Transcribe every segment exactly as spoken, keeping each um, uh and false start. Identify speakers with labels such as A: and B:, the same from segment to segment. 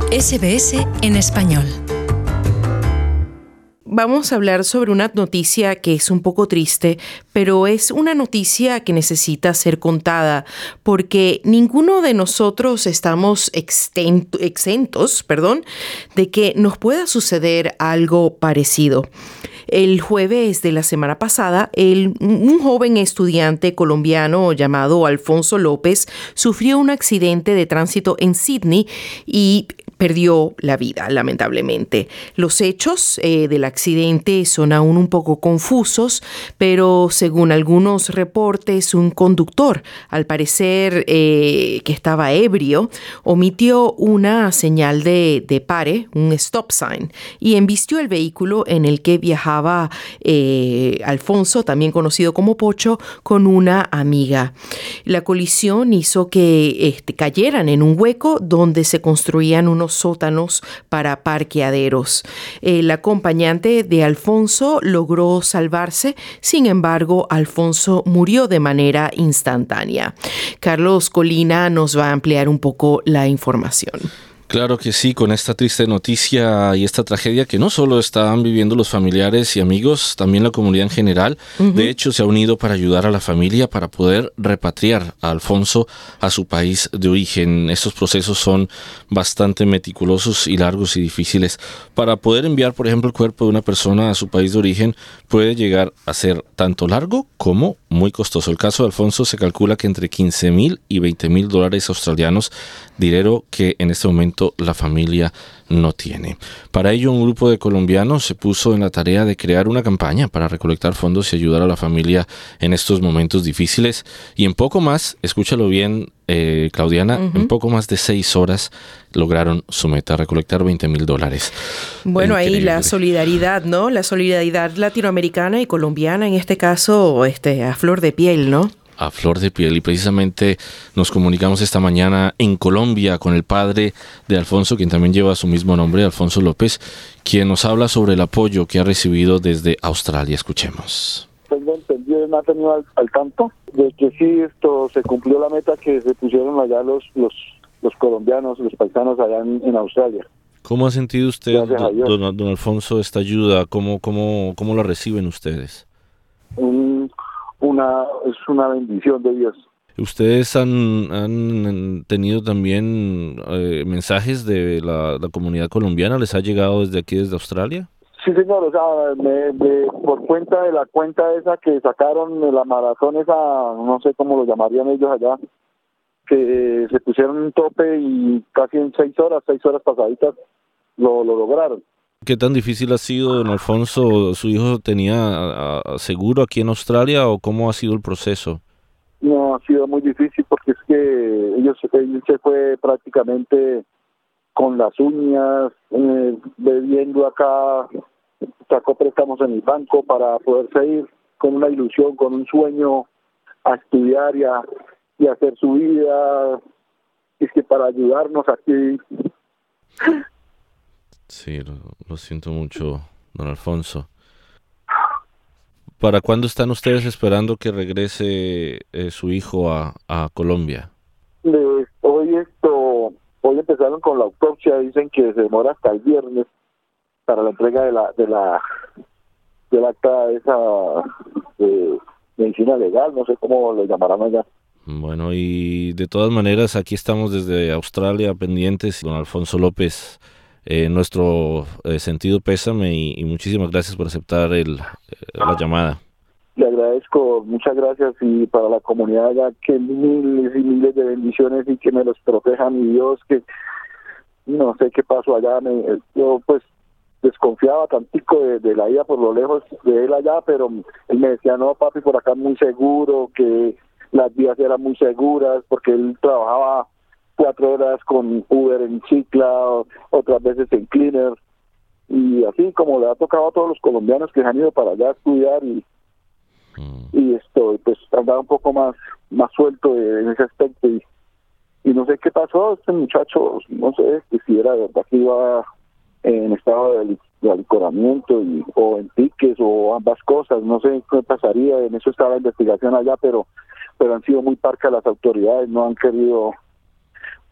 A: S B S en español.
B: Vamos a hablar sobre una noticia que es un poco triste, pero es una noticia que necesita ser contada porque ninguno de nosotros estamos extento, exentos, perdón, de que nos pueda suceder algo parecido. El jueves de la semana pasada, el, un joven estudiante colombiano llamado Alfonso López sufrió un accidente de tránsito en Sydney y perdió la vida, lamentablemente. Los hechos eh, del accidente son aún un poco confusos, pero según algunos reportes, un conductor, al parecer eh, que estaba ebrio, omitió una señal de, de pare, un stop sign, y embistió el vehículo en el que viajaba eh, Alfonso, también conocido como Pocho, con una amiga. La colisión hizo que este, cayeran en un hueco donde se construían unos sótanos para parqueaderos. El acompañante de Alfonso logró salvarse, sin embargo, Alfonso murió de manera instantánea. Carlos Colina nos va a ampliar un poco la información.
C: Claro que sí, con esta triste noticia y esta tragedia que no solo están viviendo los familiares y amigos, también la comunidad en general. Uh-huh. De hecho, se ha unido para ayudar a la familia para poder repatriar a Alfonso a su país de origen. Estos procesos son bastante meticulosos y largos y difíciles. Para poder enviar, por ejemplo, el cuerpo de una persona a su país de origen puede llegar a ser tanto largo como muy costoso. El caso de Alfonso se calcula que entre quince mil y veinte mil dólares australianos, dinero que en este momento la familia no tiene. Para ello, un grupo de colombianos se puso en la tarea de crear una campaña para recolectar fondos y ayudar a la familia en estos momentos difíciles. Y en poco más, escúchalo bien, eh, Claudiana, uh-huh. en poco más de seis horas lograron su meta, recolectar veinte mil dólares.
B: Bueno,
C: Increíble.
B: Ahí la solidaridad, ¿no? La solidaridad latinoamericana y colombiana, en este caso, este, a flor de piel, ¿no?
C: A flor de piel, y precisamente nos comunicamos esta mañana en Colombia con el padre de Alfonso, quien también lleva su mismo nombre, Alfonso López, quien nos habla sobre el apoyo que ha recibido desde Australia. Escuchemos.
D: Tengo entendido, me ha tenido al, al tanto de que sí, esto se cumplió la meta que se pusieron allá los los, los colombianos, los paisanos allá en, en Australia.
C: ¿Cómo ha sentido usted, don, don, don Alfonso, esta ayuda? ¿Cómo, cómo, cómo la reciben ustedes?
D: Un... Una, es una bendición de Dios.
C: ¿Ustedes han, han tenido también eh, mensajes de la, la comunidad colombiana? ¿Les ha llegado desde aquí, desde Australia?
D: Sí, señor, o sea, me, me, por cuenta de la cuenta esa que sacaron de la maratón esa, no sé cómo lo llamarían ellos allá, que se pusieron un tope y casi en seis horas, seis horas pasaditas, lo, lo lograron.
C: ¿Qué tan difícil ha sido, don Alfonso? ¿Su hijo tenía seguro aquí en Australia o cómo ha sido el proceso?
D: No, ha sido muy difícil porque es que ellos, él se fue prácticamente con las uñas, eh, bebiendo acá, sacó préstamos en el banco para poderse ir con una ilusión, con un sueño a estudiar y a, y a hacer su vida, y es que para ayudarnos aquí...
C: Sí, lo, lo siento mucho, don Alfonso. ¿Para cuándo están ustedes esperando que regrese eh, su hijo a, a Colombia?
D: De, hoy esto, hoy empezaron con la autopsia, dicen que se demora hasta el viernes para la entrega de la de la del acta esa de medicina legal, no sé cómo le llamarán allá.
C: Bueno, y de todas maneras aquí estamos desde Australia pendientes, don Alfonso López. Eh, nuestro eh, sentido pésame y, y muchísimas gracias por aceptar el, eh, la llamada.
D: Le agradezco, muchas gracias, y para la comunidad ya que miles y miles de bendiciones y que me los proteja mi Dios, que no sé qué pasó allá, me, yo pues desconfiaba tantico de, de la ida por lo lejos de él allá, pero él me decía, no papi, por acá muy seguro, que las vías eran muy seguras, porque él trabajaba cuatro horas con Uber en Cicla, otras veces en Cleaner, y así como le ha tocado a todos los colombianos que han ido para allá a estudiar y mm. y esto, pues andaba un poco más más suelto en ese aspecto, y, y no sé qué pasó, este muchacho, no sé si era de verdad que iba en estado de, de alicoramiento y, o en piques o ambas cosas, no sé qué pasaría, en eso estaba la investigación allá, pero pero han sido muy parcas las autoridades, no han querido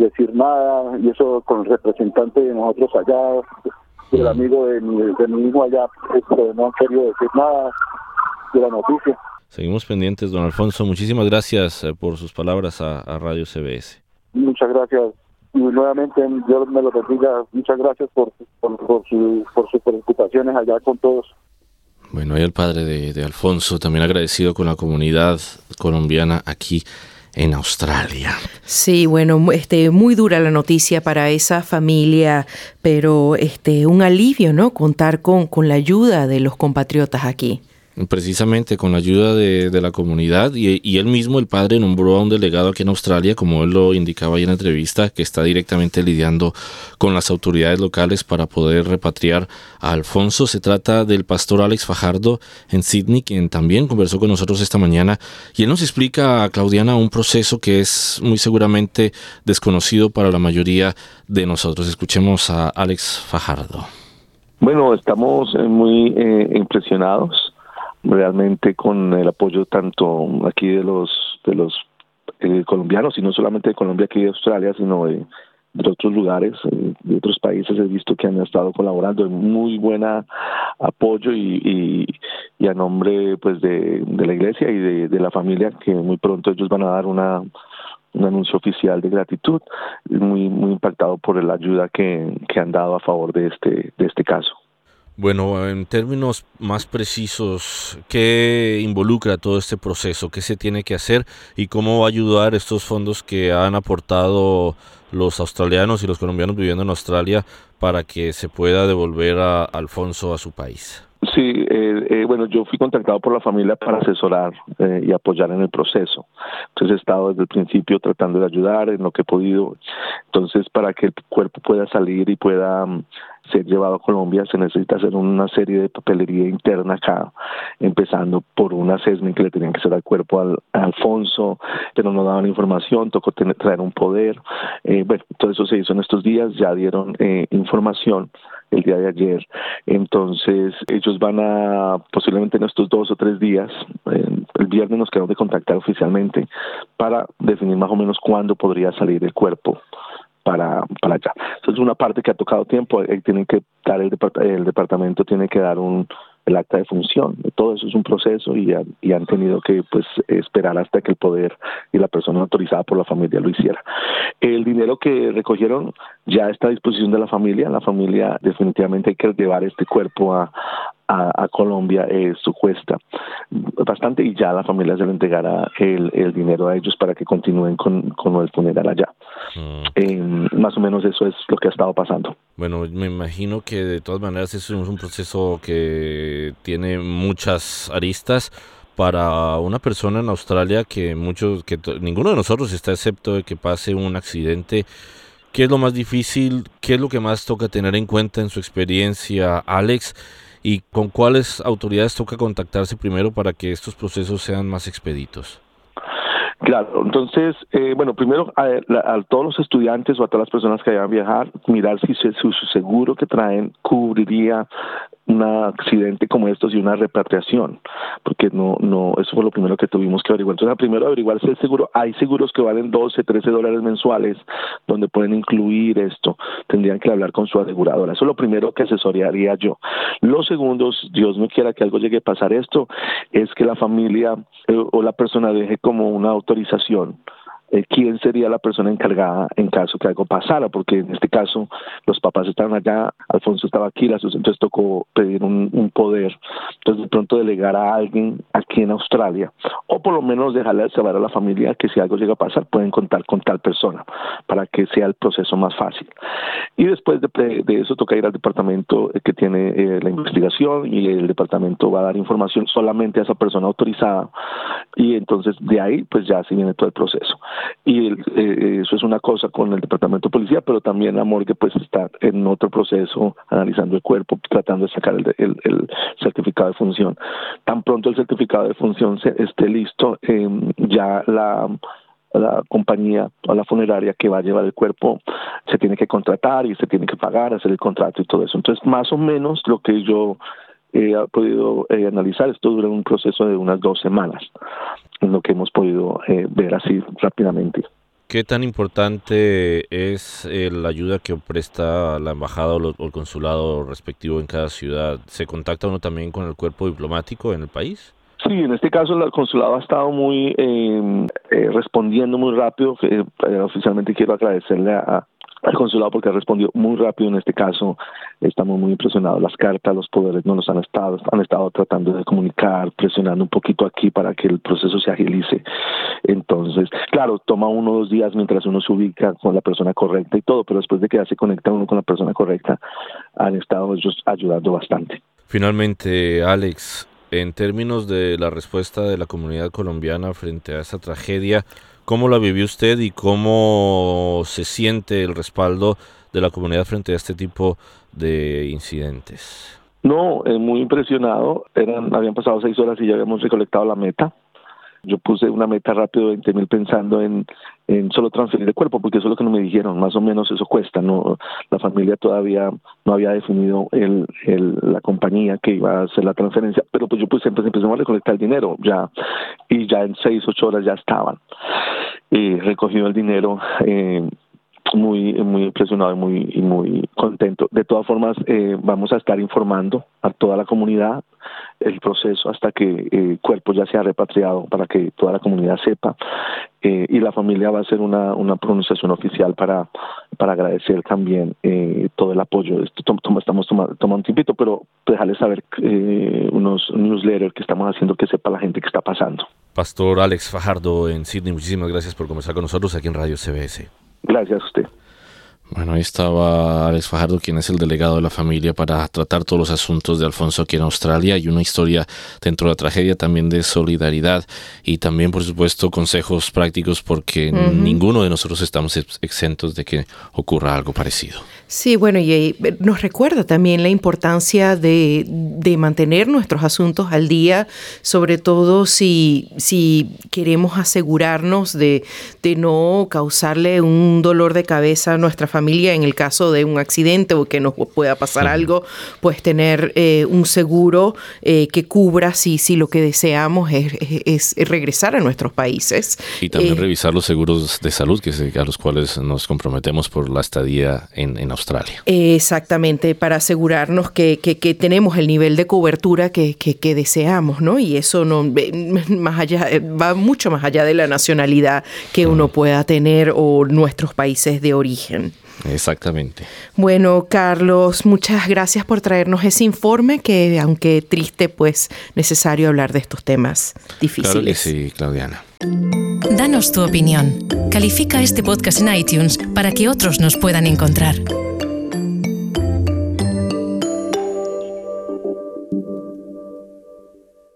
D: decir nada, y eso con el representante de nosotros allá, el amigo de mi, de mi hijo allá, pues, no han querido decir nada de la noticia.
C: Seguimos pendientes, don Alfonso. Muchísimas gracias eh, por sus palabras a, a Radio C B S.
D: Muchas gracias. Y nuevamente, Dios me lo bendiga. Muchas gracias por, por, por, su, por sus preocupaciones allá con todos.
C: Bueno, y el padre de, de Alfonso, también agradecido con la comunidad colombiana aquí en Australia.
B: Sí, bueno, este, muy dura la noticia para esa familia, pero este, un alivio, ¿no? Contar con, con la ayuda de los compatriotas aquí.
C: Precisamente con la ayuda de, de la comunidad y, y él mismo, el padre, nombró a un delegado aquí en Australia, como él lo indicaba ahí en la entrevista, que está directamente lidiando con las autoridades locales para poder repatriar a Alfonso. Se trata del pastor Alex Fajardo en Sydney, quien también conversó con nosotros esta mañana, y él nos explica, a Claudiana, un proceso que es muy seguramente desconocido para la mayoría de nosotros. Escuchemos a Alex Fajardo.
E: Bueno, estamos muy eh, impresionados realmente con el apoyo tanto aquí de los de los eh, colombianos, y no solamente de Colombia, aquí de Australia, sino de, de otros lugares, eh, de otros países. He visto que han estado colaborando en muy buen apoyo y, y, y a nombre pues de, de la iglesia y de, de la familia, que muy pronto ellos van a dar una un anuncio oficial de gratitud. Muy muy impactado por la ayuda que, que han dado a favor de este de este caso.
C: Bueno, en términos más precisos, ¿qué involucra todo este proceso? ¿Qué se tiene que hacer y cómo va a ayudar estos fondos que han aportado los australianos y los colombianos viviendo en Australia para que se pueda devolver a Alfonso a su país?
E: Sí, eh, eh, bueno, yo fui contactado por la familia para asesorar eh, y apoyar en el proceso. Entonces he estado desde el principio tratando de ayudar en lo que he podido. Entonces, para que el cuerpo pueda salir y pueda um, ser llevado a Colombia, se necesita hacer una serie de papelería interna acá, empezando por un assessment que le tenían que hacer al cuerpo al, a Alfonso, pero no daban información, tocó tener, traer un poder. Eh, bueno, todo eso se hizo en estos días, ya dieron eh, información el día de ayer. Entonces ellos van a, posiblemente en estos dos o tres días, eh, el viernes nos quedamos de contactar oficialmente para definir más o menos cuándo podría salir el cuerpo para para allá. Entonces, una parte que ha tocado tiempo, eh, tienen que dar el, depart- el departamento tiene que dar un el acta de función. Todo eso es un proceso y, han, y han tenido que pues esperar hasta que el poder y la persona autorizada por la familia lo hiciera. El dinero que recogieron ya está a disposición de la familia. La familia definitivamente hay que llevar este cuerpo a A, a Colombia. Esto cuesta bastante y ya la familia se le entregará el, el dinero a ellos para que continúen con, con el funeral allá. Mm. Eh, más o menos eso es lo que ha estado pasando.
C: Bueno, me imagino que de todas maneras eso es un proceso que tiene muchas aristas para una persona en Australia que muchos, que to, ninguno de nosotros está excepto de que pase un accidente. ¿Qué es lo más difícil? ¿Qué es lo que más toca tener en cuenta en su experiencia, Alex? ¿Y con cuáles autoridades toca contactarse primero para que estos procesos sean más expeditos?
E: Claro, entonces, eh, bueno, primero a, a, a todos los estudiantes o a todas las personas que vayan a viajar, mirar si su, su seguro que traen cubriría un accidente como estos y una repatriación, porque no, no, eso fue lo primero que tuvimos que averiguar. Entonces, primero averiguar si el seguro, hay seguros que valen doce, trece dólares mensuales, donde pueden incluir esto, tendrían que hablar con su aseguradora. Eso es lo primero que asesoraría yo. Lo segundo, Dios no quiera que algo llegue a pasar esto, es que la familia eh, o la persona deje como una autorización. Eh, ¿Quién sería la persona encargada en caso que algo pasara? Porque en este caso los papás estaban allá, Alfonso estaba aquí, entonces tocó pedir un, un poder. Entonces de pronto delegar a alguien aquí en Australia, o por lo menos dejarle saber a la familia que si algo llega a pasar pueden contar con tal persona para que sea el proceso más fácil. Y después de, de eso toca ir al departamento que tiene eh, la investigación, y el departamento va a dar información solamente a esa persona autorizada, y entonces de ahí pues ya se viene todo el proceso. Y el, eh, eso es una cosa con el departamento de policía, pero también la morgue pues está en otro proceso, analizando el cuerpo, tratando de sacar el, el, el certificado de función. Tan pronto el certificado de función se, esté listo, eh, ya la la compañía o la funeraria que va a llevar el cuerpo se tiene que contratar y se tiene que pagar, hacer el contrato y todo eso. Entonces, más o menos lo que yo he podido eh, analizar, esto dura un proceso de unas dos semanas, en lo que hemos podido eh, ver así rápidamente.
C: ¿Qué tan importante es eh, la ayuda que presta la embajada o, lo, o el consulado respectivo en cada ciudad? ¿Se contacta uno también con el cuerpo diplomático en el país?
E: Sí, en este caso el consulado ha estado muy eh, eh, respondiendo muy rápido. Eh, eh, oficialmente quiero agradecerle a, al consulado porque ha respondido muy rápido en este caso. Estamos muy impresionados. Las cartas, los poderes no nos han estado, han estado tratando de comunicar, presionando un poquito aquí para que el proceso se agilice. Entonces, claro, toma uno o dos días mientras uno se ubica con la persona correcta y todo, pero después de que ya se conecta uno con la persona correcta, han estado ellos ayudando bastante.
C: Finalmente, Alex, en términos de la respuesta de la comunidad colombiana frente a esta tragedia, ¿cómo la vivió usted y cómo se siente el respaldo de la comunidad frente a este tipo de incidentes?
E: No, eh, muy impresionado. Eran, habían pasado seis horas y ya habíamos recolectado la meta. Yo puse una meta rápido de veinte mil pensando en, en solo transferir el cuerpo, porque eso es lo que no me dijeron, más o menos eso cuesta. No, la familia todavía no había definido el, el, la compañía que iba a hacer la transferencia, pero pues yo pues empecé, empezamos a recolectar el dinero ya, y ya en seis, ocho horas ya estaban. Y recogido el dinero, eh, muy muy impresionado y muy, y muy contento. De todas formas, eh, vamos a estar informando a toda la comunidad el proceso hasta que eh, el cuerpo ya sea repatriado para que toda la comunidad sepa, eh, y la familia va a hacer una, una pronunciación oficial para, para agradecer también eh, todo el apoyo. Esto tom, tom, estamos tomando toma un tiempito, pero dejarles saber eh, unos newsletters que estamos haciendo que sepa la gente qué está pasando.
C: Pastor Alex Fajardo en Sydney, muchísimas gracias por conversar con nosotros aquí en Radio C B S.
E: Gracias a usted.
C: Bueno, ahí estaba Alex Fajardo, quien es el delegado de la familia para tratar todos los asuntos de Alfonso aquí en Australia, y una historia dentro de la tragedia también de solidaridad y también, por supuesto, consejos prácticos, porque uh-huh. ninguno de nosotros estamos exentos de que ocurra algo parecido.
B: Sí, bueno, y nos recuerda también la importancia de, de mantener nuestros asuntos al día, sobre todo si, si queremos asegurarnos de, de no causarle un dolor de cabeza a nuestra familia en el caso de un accidente o que nos pueda pasar uh-huh. algo, pues tener eh, un seguro eh, que cubra si, si lo que deseamos es, es, es regresar a nuestros países.
C: Y también
B: eh, revisar
C: los seguros de salud que se, a los cuales nos comprometemos por la estadía en, en Australia.
B: Exactamente, para asegurarnos que, que, que tenemos el nivel de cobertura que, que, que deseamos, ¿no? Y eso no más allá va mucho más allá de la nacionalidad que uno pueda tener o nuestros países de origen.
C: Exactamente.
B: Bueno, Carlos, muchas gracias por traernos ese informe que, aunque triste, pues necesario hablar de estos temas difíciles.
C: Claro que sí, Claudiana.
A: Danos tu opinión. Califica este podcast en iTunes para que otros nos puedan encontrar.